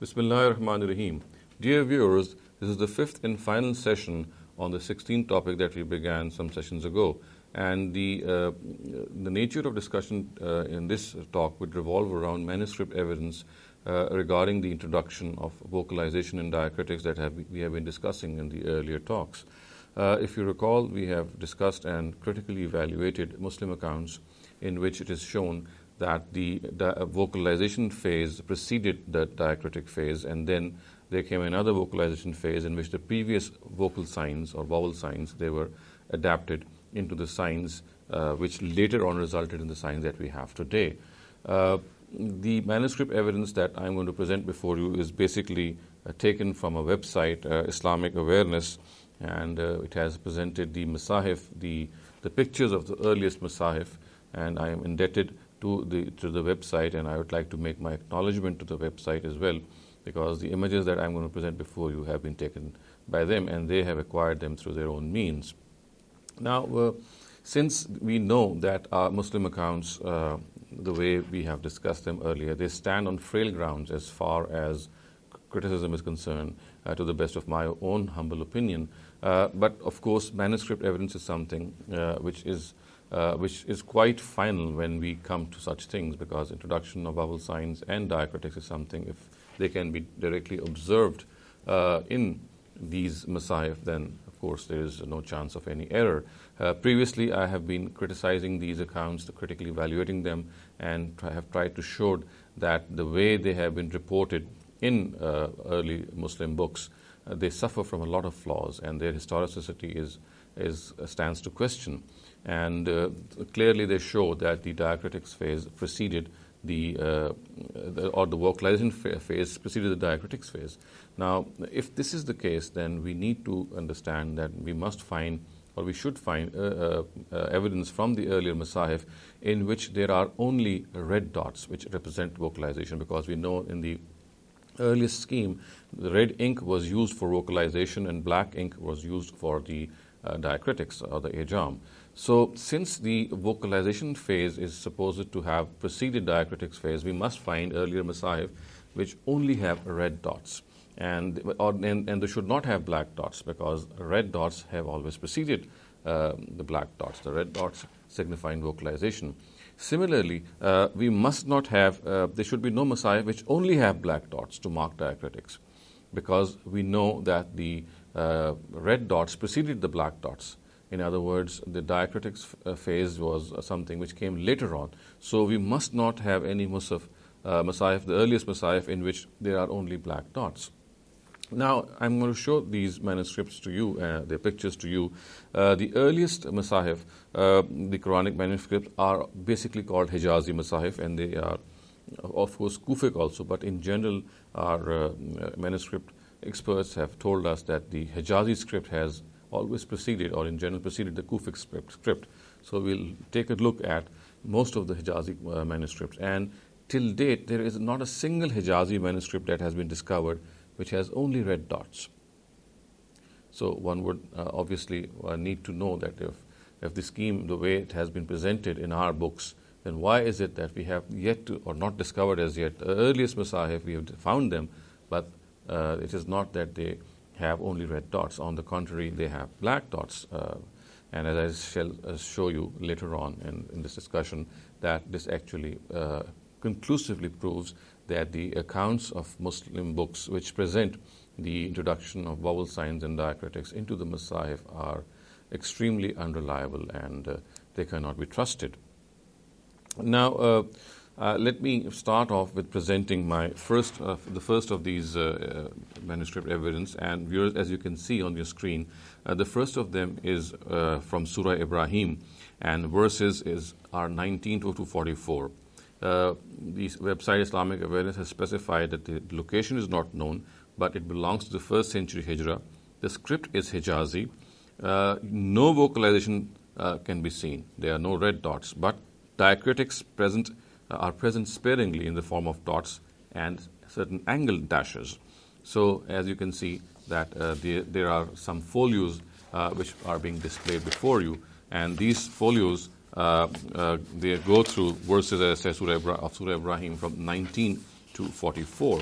Bismillahirrahmanirrahim. Dear viewers, this is the fifth and final session on the 16th topic that we began some sessions ago. And the nature of discussion in this talk would revolve around manuscript evidence regarding the introduction of vocalization and diacritics that we have been discussing in the earlier talks. If you recall, we have discussed and critically evaluated Muslim accounts in which it is shown that the vocalization phase preceded the diacritic phase, and then there came another vocalization phase in which the previous vocal signs or vowel signs, they were adapted into the signs which later on resulted in the signs that we have today. The manuscript evidence that I'm going to present before you is basically taken from a website, Islamic Awareness, and it has presented the masahif, the pictures of the earliest masahif, and I am indebted to the website, and I would like to make my acknowledgement to the website as well, because the images that I'm going to present before you have been taken by them, and they have acquired them through their own means. Now, since we know that our Muslim accounts, the way we have discussed them earlier, they stand on frail grounds as far as criticism is concerned, to the best of my own humble opinion. But of course, manuscript evidence is something which is quite final when we come to such things, because introduction of vowel signs and diacritics is something, if they can be directly observed in these masahif, then of course there is no chance of any error. Previously, I have been criticizing these accounts, critically evaluating them, and have tried to show that the way they have been reported in early Muslim books, they suffer from a lot of flaws, and their historicity stands to question. And clearly they show that the diacritics phase preceded the vocalization phase preceded the diacritics phase. Now, if this is the case, then we need to understand that we must find, or we should find, evidence from the earlier masahif in which there are only red dots which represent vocalization, because we know in the earliest scheme, the red ink was used for vocalization and black ink was used for the diacritics or the ijam. So since the vocalization phase is supposed to have preceded diacritics phase, we must find earlier masahif which only have red dots, and they should not have black dots, because red dots have always preceded the black dots, the red dots signifying vocalization. Similarly, we must not have, there should be no masahif which only have black dots to mark diacritics, because we know that the red dots preceded the black dots. In other words, the diacritics phase was something which came later on. So we must not have any masahif, the earliest masahif, in which there are only black dots. Now, I'm going to show these manuscripts to you, their pictures to you. The earliest masahif, the Quranic manuscripts, are basically called Hijazi masahif, and they are, of course, Kufic also, but in general, our manuscript experts have told us that the Hijazi script has always preceded, or in general preceded, the Kufic script. So we'll take a look at most of the Hijazi manuscripts, and till date, there is not a single Hijazi manuscript that has been discovered which has only red dots. So one would obviously need to know that if the scheme, the way it has been presented in our books, then why is it that we have yet to, or not discovered as yet, the earliest masahif, we have found them, but it is not that they have only red dots. On the contrary, they have black dots. And as I shall show you later on in this discussion, that this actually conclusively proves that the accounts of Muslim books which present the introduction of vowel signs and diacritics into the masahif are extremely unreliable, and they cannot be trusted. Now, let me start off with presenting my the first of these manuscript evidence. And viewers, as you can see on your screen, the first of them is from Surah Ibrahim, and verses are 19 to 44. The website Islamic Awareness has specified that the location is not known, but it belongs to the 1st century Hijrah. The script is Hijazi. No vocalization can be seen. There are no red dots, but diacritics are present sparingly in the form of dots and certain angle dashes. So as you can see that there are some folios which are being displayed before you, and these folios they go through verses, as I say, of Surah Ibrahim from 19 to 44.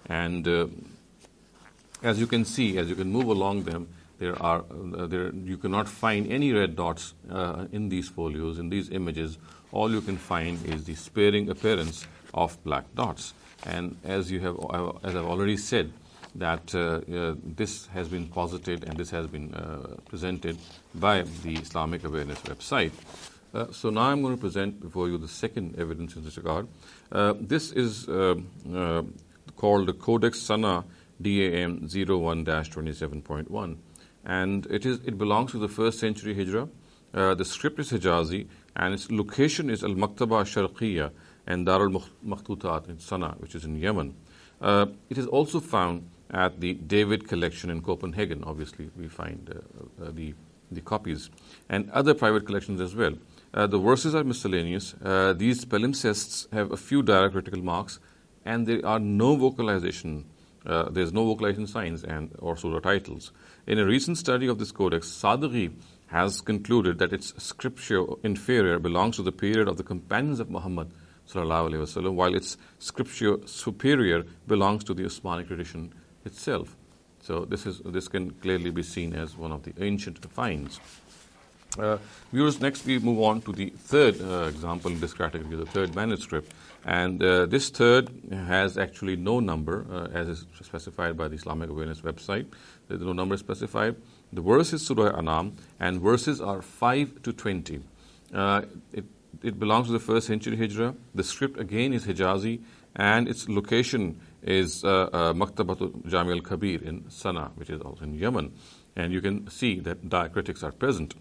And as you can see, as you can move along them, you cannot find any red dots in these folios, in these images. All you can find is the sparing appearance of black dots. And as I've already said, that this has been posited and this has been presented by the Islamic Awareness website. So now I'm going to present before you the second evidence in this regard. This is called the Codex Sana DAM 01-27.1, and it belongs to the 1st century Hijrah. The script is Hijazi, and its location is Al-Maktaba Sharqiyya and Darul Makhtutat in Sana, which is in Yemen. It is also found at the David Collection in Copenhagen. Obviously, we find the copies, and other private collections as well. The verses are miscellaneous. These palimpsests have a few diacritical marks, and there are no vocalization. There's no vocalization signs or surah titles. In a recent study of this codex, Sadeghi has concluded that its scripture inferior belongs to the period of the companions of Muhammad sallallahu alaihi wasallam, while its scripture superior belongs to the Osmanic tradition itself. So this can clearly be seen as one of the ancient finds. Viewers, next we move on to the third example in this category, the third manuscript. And this third has actually no number, as is specified by the Islamic Awareness website. There's no number specified. The verse is Surah Anam, and verses are 5 to 20. It belongs to the 1st century Hijrah. The script again is Hijazi, and its location is Maktabatul Jami al-Kabir in Sana, which is also in Yemen. And you can see that diacritics are present.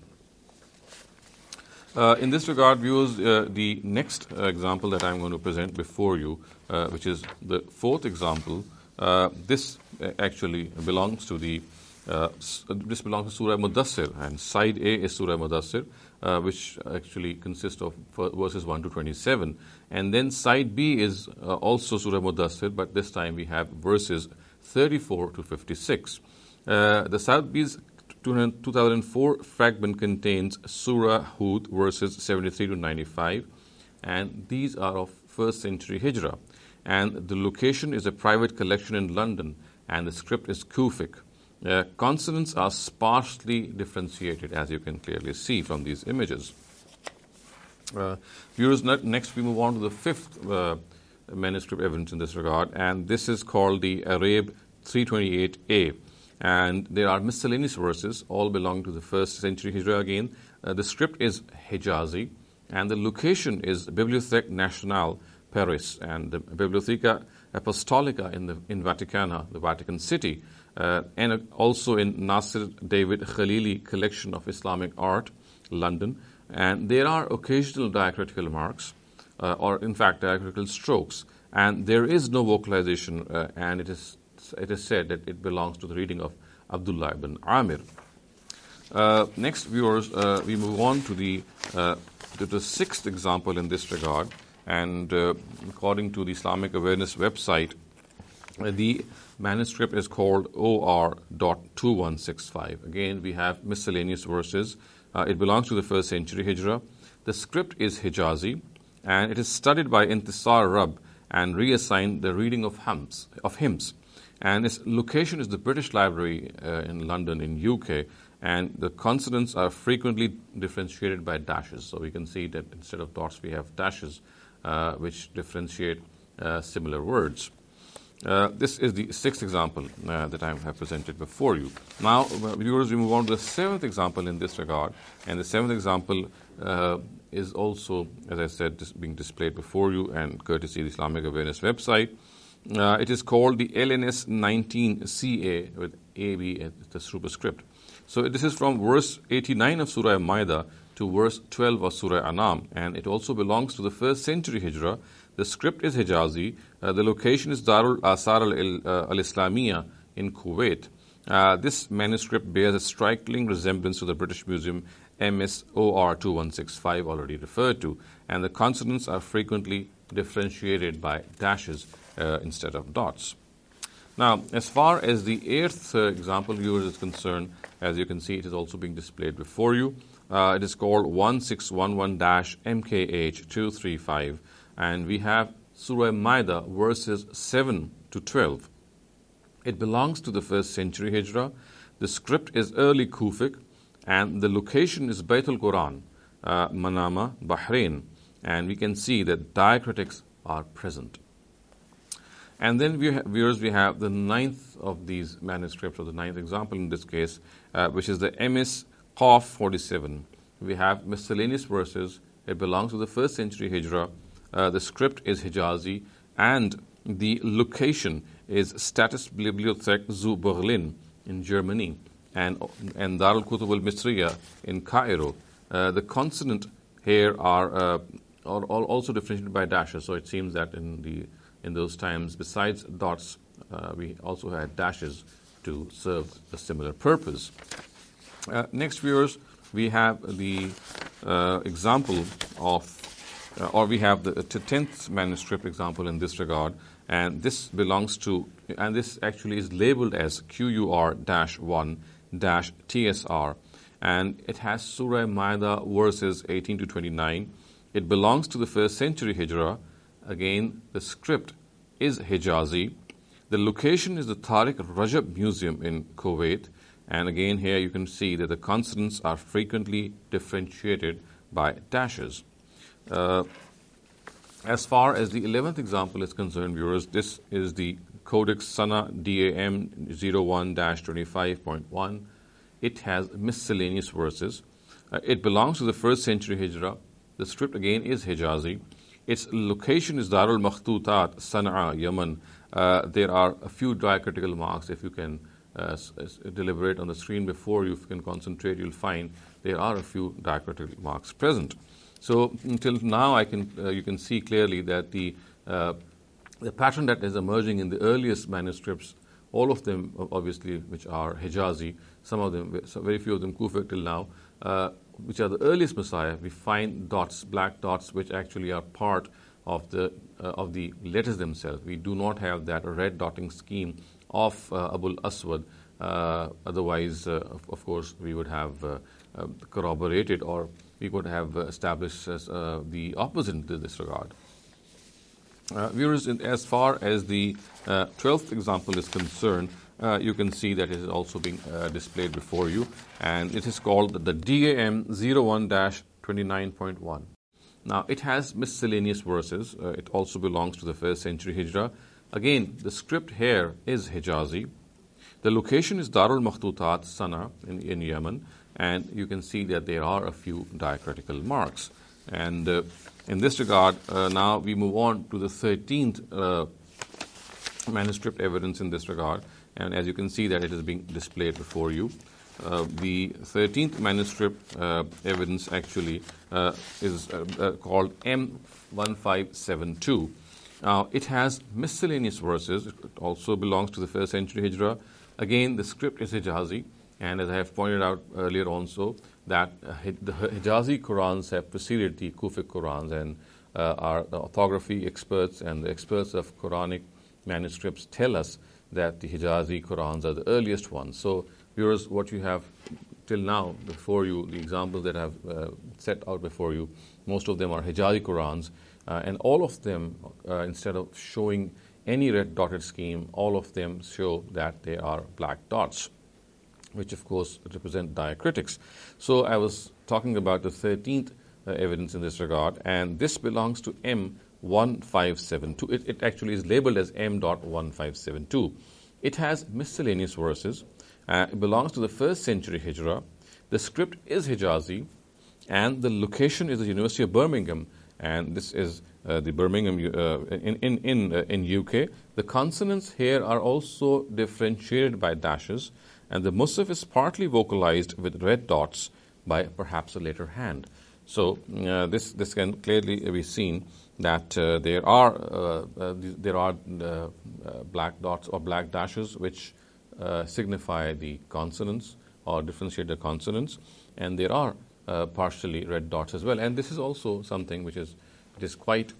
In this regard, viewers, the next example that I'm going to present before you, which is the fourth example, this actually belongs to Surah Mudassir, and side A is Surah Mudassir, which actually consists of verses 1 to 27, and then side B is also Surah Mudassir, but this time we have verses 34 to 56. The side B's 2004 fragment contains Surah Hud verses 73 to 95, and these are of 1st century Hijrah. And the location is a private collection in London, and the script is Kufic. Consonants are sparsely differentiated, as you can clearly see from these images. Viewers, next we move on to the fifth manuscript evidence in this regard, and this is called the Arab 328A. And there are miscellaneous verses, all belong to the 1st century Hijrah again. The script is Hijazi, and the location is Bibliothèque Nationale, Paris, and the Bibliotheca Apostolica in Vaticana, the Vatican City, and also in Nasir David Khalili Collection of Islamic Art, London. And there are occasional diacritical marks, or in fact diacritical strokes, and there is no vocalization, and it is said that it belongs to the reading of Abdullah ibn Amir. Next, viewers, we move on to the sixth example in this regard, and according to the Islamic Awareness website, the manuscript is called OR.2165. Again, we have miscellaneous verses. It belongs to the 1st century Hijrah. The script is Hijazi, and it is studied by Intisar Rab and reassigned the reading of hymns. And its location is the British Library in London, in UK, and the consonants are frequently differentiated by dashes. So we can see that instead of dots, we have dashes, which differentiate similar words. This is the sixth example that I have presented before you. Now, viewers, we move on to the seventh example in this regard, and the seventh example is also, as I said, being displayed before you, and courtesy of the Islamic Awareness website. It is called the LNS 19CA with AB as the superscript. So this is from verse 89 of Surah Maida to verse 12 of Surah Anam, and it also belongs to the 1st century Hijrah. The script is Hijazi. The location is Darul Asar al-Islamiyya in Kuwait. This manuscript bears a striking resemblance to the British Museum MSOR 2165 already referred to, and the consonants are frequently differentiated by dashes instead of dots. Now, as far as the eighth example, viewers, is concerned, as you can see, it is also being displayed before you. It is called 1611-MKH235, and we have Surah Maida verses 7 to 12. It belongs to the 1st century Hijrah. The script is early Kufic, and the location is Baytul Quran, Manama, Bahrain. And we can see that diacritics are present. And then, viewers, we have the 9th of these manuscripts, or the 9th example in this case, which is the MS Qaf 47. We have miscellaneous verses. It belongs to the 1st century Hijrah. The script is Hijazi, and the location is Staatsbibliothek zu Berlin in Germany, and Dar al-Kutub al-Misriya in Cairo. The consonant here are also differentiated by dashes, so it seems that in those times, besides dots, we also had dashes to serve a similar purpose. Next, viewers, we have the example of, or we have the 10th manuscript example in this regard, and this belongs to, and this actually is labeled as QUR-1-TSR, and it has Surah Maida verses 18 to 29. It belongs to the 1st century Hijrah. Again, the script is Hijazi. The location is the Tariq Rajab Museum in Kuwait. And again, here you can see that the consonants are frequently differentiated by dashes. As far as the 11th example is concerned, viewers, this is the Codex Sana DAM 01-25.1. It has miscellaneous verses. It belongs to the 1st century Hijrah. The script again is Hijazi. Its location is Darul Makhtutat, Sana'a, Yemen. There are a few diacritical marks. If you can deliberate on the screen before you can concentrate, you'll find there are a few diacritical marks present. So until now, you can see clearly that the pattern that is emerging in the earliest manuscripts, all of them obviously which are Hijazi, some of them, very few of them Kufic till now, which are the earliest Messiah, we find dots, black dots, which actually are part of the letters themselves. We do not have that red dotting scheme of Abul Aswad. Otherwise, of course, we would have corroborated, or we could have established the opposite in this regard. Viewers, as far as the 12th example is concerned, you can see that it is also being displayed before you, and it is called the DAM 01-29.1. Now, it has miscellaneous verses. It also belongs to the 1st century Hijrah. Again, the script here is Hijazi. The location is Darul Makhtutat, Sana, in Yemen, and you can see that there are a few diacritical marks. And in this regard, now we move on to the 13th manuscript evidence in this regard, and as you can see that it is being displayed before you. The 13th manuscript evidence actually is called M1572. Now, it has miscellaneous verses. It also belongs to the 1st century Hijrah. Again, the script is Hijazi, and as I have pointed out earlier also, that the Hijazi Qurans have preceded the Kufic Qurans, and our orthography experts and the experts of Quranic manuscripts tell us that the Hijazi Qurans are the earliest ones. So, viewers, what you have till now before you, the examples that I have set out before you, most of them are Hijazi Qurans, and all of them, instead of showing any red dotted scheme, all of them show that they are black dots, which of course represent diacritics. So I was talking about the 13th evidence in this regard, and this belongs to M1572. It actually is labeled as M.1572. It has miscellaneous verses. It belongs to the 1st century Hijrah. The script is Hijazi, and the location is the University of Birmingham, and this is the Birmingham in UK. The consonants here are also differentiated by dashes, and the Musaf is partly vocalized with red dots by perhaps a later hand. So this can clearly be seen that there are black dots or black dashes which signify the consonants or differentiate the consonants, and there are partially red dots as well. And this is also something which is quite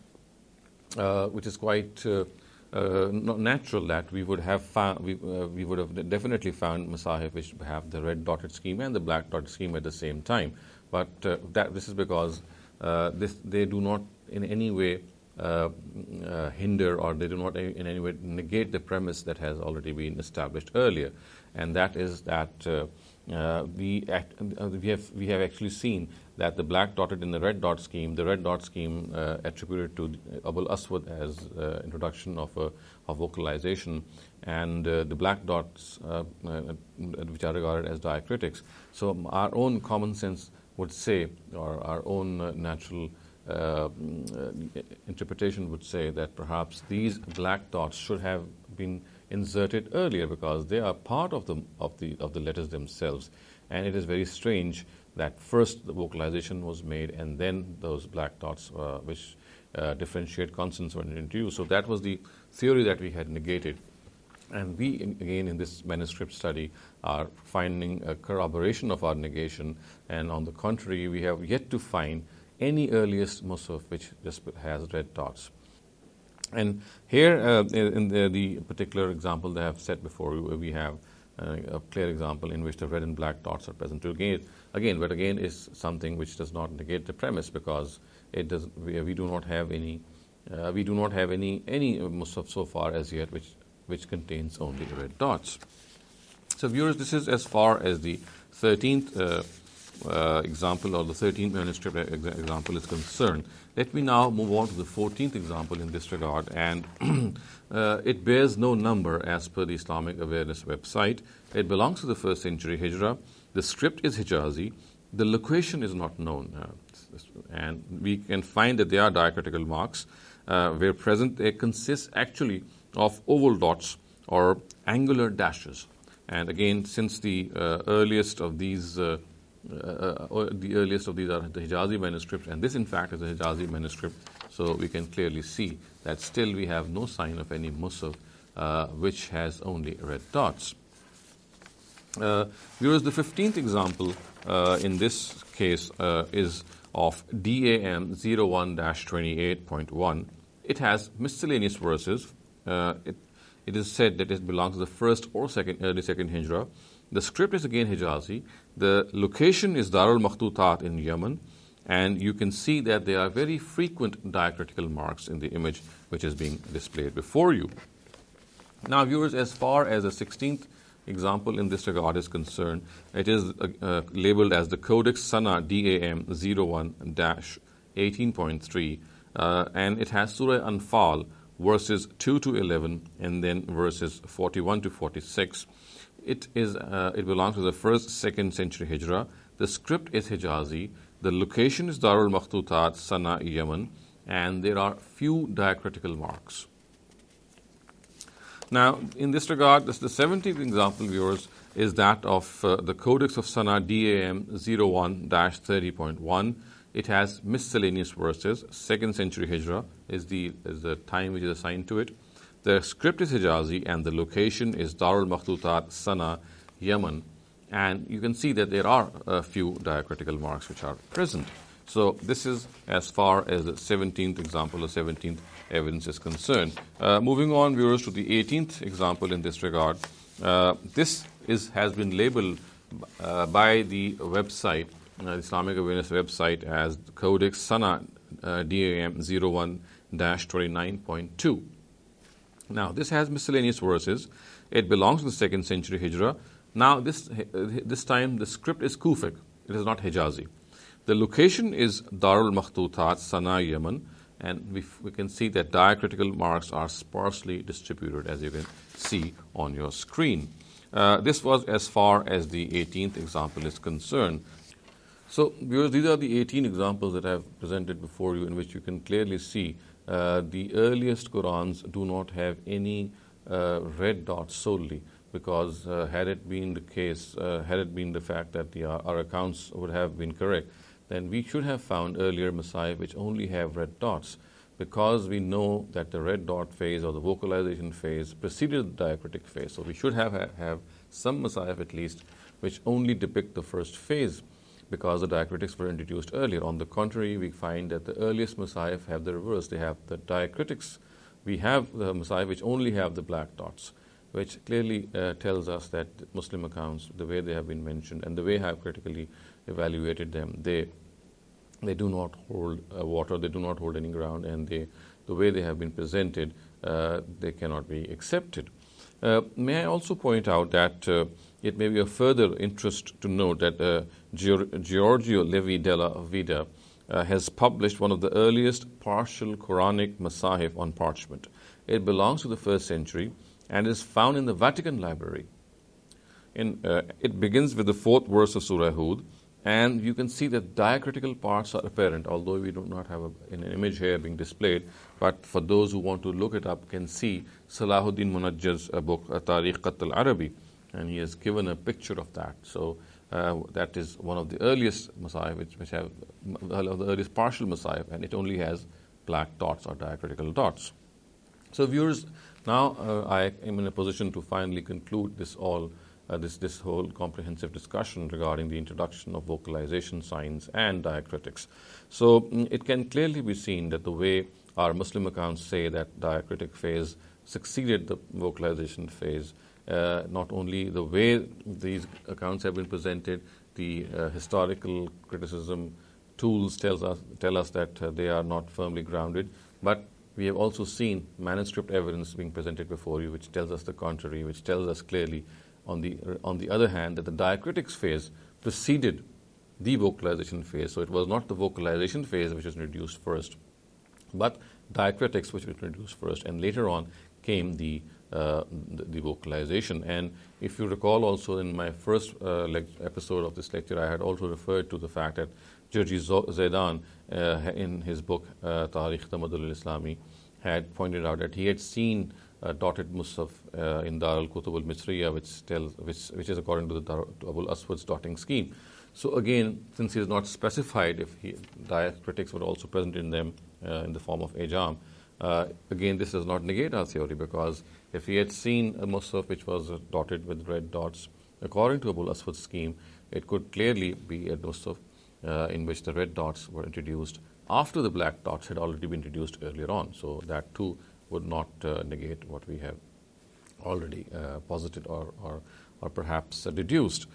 natural, that we would have found, we would have definitely found Masahif which have the red dotted scheme and the black dotted scheme at the same time. But this is because they do not in any way hinder, or they do not in any way negate the premise that has already been established earlier, and that is that we have actually seen that the black dotted in the red dot scheme, attributed to Abul Aswad as introduction of vocalization, and the black dots which are regarded as diacritics. So our own common sense would say, or our own natural interpretation would say, that perhaps these black dots should have been inserted earlier because they are part of the letters themselves, and it is very strange that first the vocalization was made and then those black dots which differentiate consonants were introduced. So that was the theory that we had negated. And we, again, in this manuscript study, are finding a corroboration of our negation, and on the contrary, we have yet to find any earliest mushaf which just has red dots. And here, in the particular example that I have set before you, we have a clear example in which the red and black dots are present. But again, is something which does not negate the premise, because it does. We do not have any mushaf so far as yet which contains only red dots. So viewers, this is as far as the 13th example, or the 13th manuscript example is concerned. Let me now move on to the 14th example in this regard, and it bears no number as per the Islamic Awareness website. It belongs to the 1st century Hijrah. The script is Hijazi. The location is not known, and we can find that there are diacritical marks where present. They consist actually of oval dots or angular dashes. And again, since the earliest of these are the Hijazi manuscripts, and this in fact is a Hijazi manuscript, so we can clearly see that still we have no sign of any mushaf which has only red dots. Viewers, the 15th example in this case is of DAM 01-28.1. It has miscellaneous verses. It is said that it belongs to the first or early second Hijrah. The script is again Hijazi. The location is Darul Makhtutat in Yemen, and you can see that there are very frequent diacritical marks in the image which is being displayed before you. Now, viewers, as far as the 16th example in this regard is concerned, it is labeled as the Codex Sana DAM 01-18.3, and it has Surah Anfal, verses 2 to 11, and then verses 41 to 46. It belongs to the 1st, 2nd century Hijrah. The script is Hijazi. The location is Darul Makhtutat, Sana, Yemen, and there are few diacritical marks. Now, in this regard, the 17th example, viewers, is that of the Codex of Sana DAM 01-30.1. It has miscellaneous verses. 2nd century Hijrah is the time which is assigned to it. The script is Hijazi, and the location is Darul Makhtutat, Sana, Yemen. And you can see that there are a few diacritical marks which are present. So this is as far as the 17th example, or 17th evidence is concerned. Moving on, viewers, to the 18th example in this regard. This has been labeled by the website, the Islamic Awareness website, as Codex Sana DAM 01-29.2. Now, this has miscellaneous verses. It belongs to the 2nd century Hijrah. Now, this time the script is Kufic. It is not Hijazi. The location is Darul Makhtutat, Sana, Yemen, and we can see that diacritical marks are sparsely distributed, as you can see on your screen. This was as far as the 18th example is concerned. So, viewers, these are the 18 examples that I have presented before you, in which you can clearly see the earliest Qurans do not have any red dots solely, because had it been the case, had it been the fact that our accounts would have been correct, then we should have found earlier Masahif which only have red dots, because we know that the red dot phase, or the vocalization phase, preceded the diacritic phase. So we should have some Masahif at least which only depict the first phase, because the diacritics were introduced earlier. On the contrary, we find that the earliest Masahif have the reverse. They have the diacritics. We have the Masahif which only have the black dots, which clearly tells us that Muslim accounts, the way they have been mentioned and the way I have critically evaluated them, they do not hold water, they do not hold any ground, and they the way they have been presented, they cannot be accepted. May I also point out that it may be of further interest to note that Giorgio Levi della Vida has published one of the earliest partial Quranic Masahif on parchment. It belongs to the 1st century and is found in the Vatican Library. It begins with the 4th verse of Surah Hud, and you can see that diacritical parts are apparent, although we do not have an image here being displayed. But for those who want to look it up, can see Salahuddin Munajjir's book, Tarikh Khat al-Arabi, and he has given a picture of that. So that is one of the earliest Masahif, which have the earliest partial Masahif, and it only has black dots or diacritical dots. So viewers, now I am in a position to finally conclude this whole comprehensive discussion regarding the introduction of vocalization signs and diacritics. So it can clearly be seen that the way our Muslim accounts say that diacritic phase succeeded the vocalization phase, not only the way these accounts have been presented, the historical criticism tools tell us that they are not firmly grounded, but we have also seen manuscript evidence being presented before you, which tells us the contrary, which tells us clearly, on the other hand, that the diacritics phase preceded the vocalization phase. So it was not the vocalization phase which was introduced first, but diacritics which was introduced first, and later on came the vocalization. And if you recall, also in my first episode of this lecture, I had also referred to the fact that Jurji Zaidan, in his book Tarikh Tamadul al-Islami, had pointed out that he had seen dotted Musaf in Dar al-Kutub al-Misriya, which is according to the Abu al-Aswad's dotting scheme. So again, since he has not specified if diacritics were also present in them in the form of ejam, again, this does not negate our theory, because if he had seen a Musaf which was dotted with red dots, according to Abu al-Aswad's scheme, it could clearly be a Musaf in which the red dots were introduced after the black dots had already been introduced earlier on. So that too would not negate what we have already posited or perhaps deduced.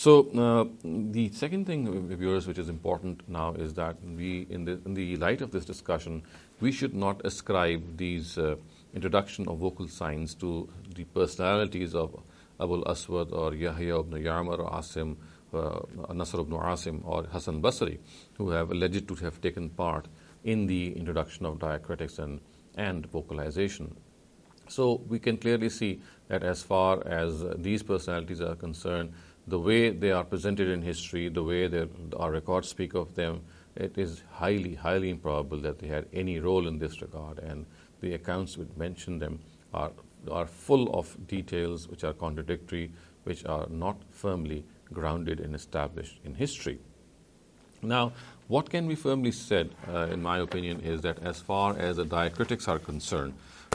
So the second thing, viewers, which is important now is that we, in the light of this discussion, we should not ascribe these introduction of vocal signs to the personalities of Abu al-Aswad or Yahya ibn Ya'mar or Asim, Nasr ibn Asim or Hassan Basri, who have alleged to have taken part in the introduction of diacritics and vocalization. So we can clearly see that as far as these personalities are concerned, the way they are presented in history, the way our records speak of them, it is highly, highly improbable that they had any role in this regard. And the accounts which mention them are full of details which are contradictory, which are not firmly grounded and established in history. Now, what can be firmly said, in my opinion, is that as far as the diacritics are concerned,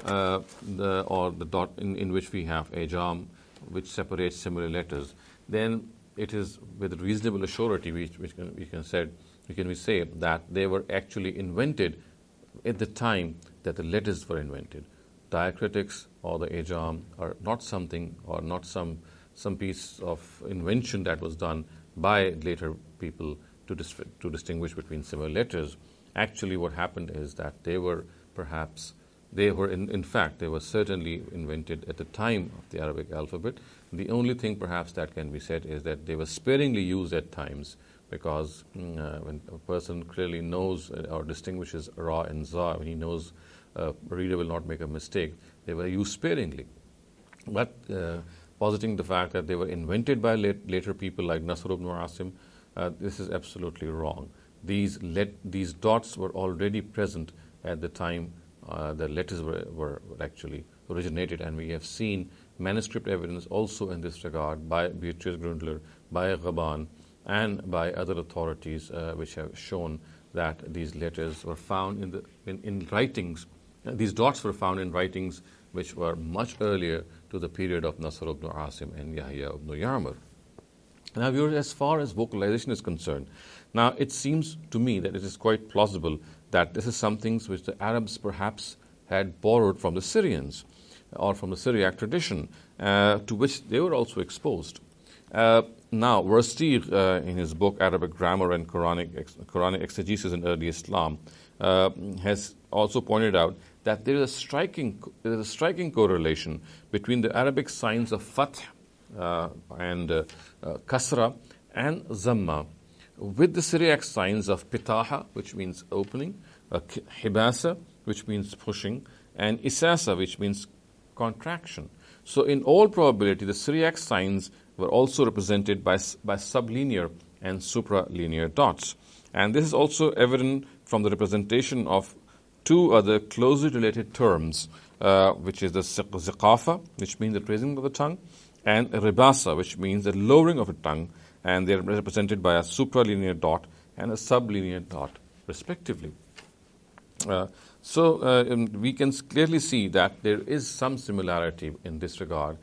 the dot in which we have ejam, which separates similar letters, then it is with reasonable assurity we can say that they were actually invented at the time that the letters were invented. Diacritics or the ejam are not something, or not some piece of invention that was done by later people to distinguish between similar letters. Actually, what happened is that they were certainly invented at the time of the Arabic alphabet. The only thing perhaps that can be said is that they were sparingly used at times, because when a person clearly knows or distinguishes Ra and Za, when he knows a reader will not make a mistake, they were used sparingly. But positing the fact that they were invented by later people like Nasr ibn Asim, this is absolutely wrong. These dots were already present at the time the letters were actually originated, and we have seen manuscript evidence also in this regard by Beatrice Grundler, by Ghaban, and by other authorities which have shown that these letters were found in writings. These dots were found in writings which were much earlier to the period of Nasr ibn Asim and Yahya ibn Ya'mar. Now, viewers, as far as vocalization is concerned, now it seems to me that it is quite plausible that this is something which the Arabs perhaps had borrowed from the Syrians or from the Syriac tradition, to which they were also exposed. Now, Verstir, in his book Arabic Grammar and Quranic Exegesis in Early Islam, has also pointed out that there is a striking correlation between the Arabic signs of Fath and Kasra and Zamma with the Syriac signs of Pitaha, which means opening, Hibasa, which means pushing, and Isasa, which means contraction. So in all probability, the Syriac signs were also represented by sublinear and supralinear dots. And this is also evident from the representation of two other closely related terms, which is the ziqafa, which means the raising of the tongue, and ribasa, which means the lowering of the tongue, and they are represented by a supralinear dot and a sublinear dot, respectively. So we can clearly see that there is some similarity in this regard,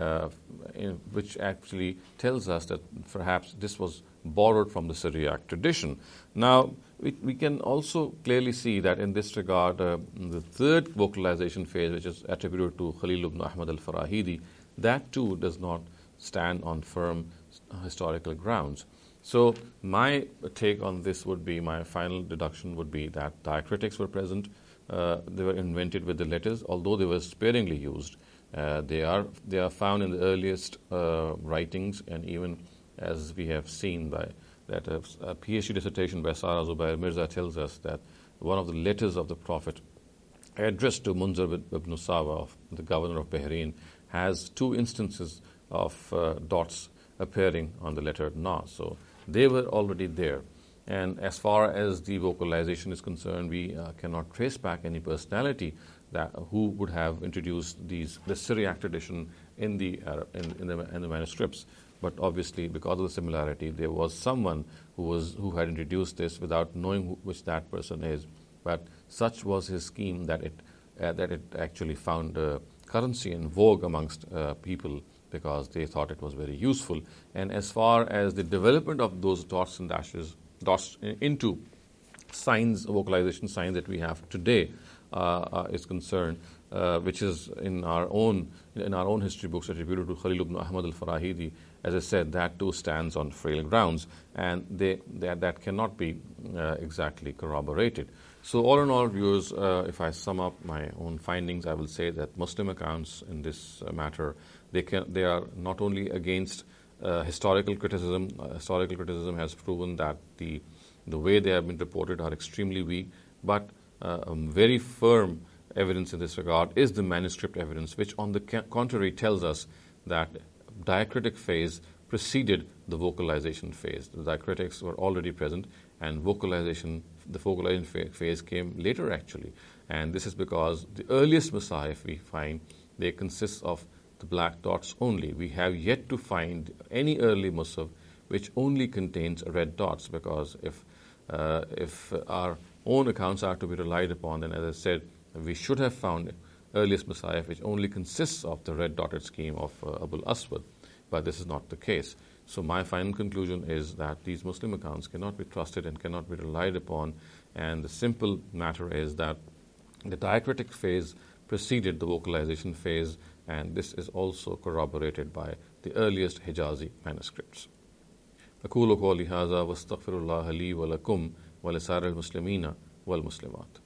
which actually tells us that perhaps this was borrowed from the Syriac tradition. Now, we can also clearly see that in this regard, the third vocalization phase, which is attributed to Khalil ibn Ahmad al-Farahidi, that too does not stand on firm historical grounds. So my take on this would be, my final deduction would be that diacritics were present. They were invented with the letters, although they were sparingly used. They are found in the earliest writings, and even as we have seen by that a PhD dissertation by Sara Zubair Mirza tells us that one of the letters of the Prophet addressed to Munzir ibn Sawa, the governor of Bahrain, has two instances of dots appearing on the letter Na. So they were already there. And as far as the vocalization is concerned, we cannot trace back any personality who would have introduced the Syriac tradition in the manuscripts. But obviously, because of the similarity, there was someone who had introduced this without knowing which that person is. But such was his scheme that it actually found currency and vogue amongst people, because they thought it was very useful. And as far as the development of those dots and dashes, dots into signs, vocalization signs that we have today is concerned, which is in our own history books attributed to Khalil ibn Ahmad al-Farahidi, as I said, that too stands on frail grounds, and that cannot be exactly corroborated. So all in all, viewers, if I sum up my own findings, I will say that Muslim accounts in this matter, they are not only against historical criticism. Historical criticism has proven that the way they have been reported are extremely weak, but very firm evidence in this regard is the manuscript evidence, which on the contrary tells us that diacritic phase preceded the vocalization phase. The diacritics were already present, and the vocalization phase came later actually. And this is because the earliest Masahif we find, they consist of the black dots only. We have yet to find any early Musaf which only contains red dots, because if our own accounts are to be relied upon, then as I said, we should have found earliest Masahif which only consists of the red dotted scheme of Abul Aswad, but this is not the case. So my final conclusion is that these Muslim accounts cannot be trusted and cannot be relied upon, and the simple matter is that the diacritic phase preceded the vocalization phase, and this is also corroborated by the earliest Hijazi manuscripts. أقول قولي هذا واستغفر الله لي ولكم ولسائر المسلمين والمسلمات.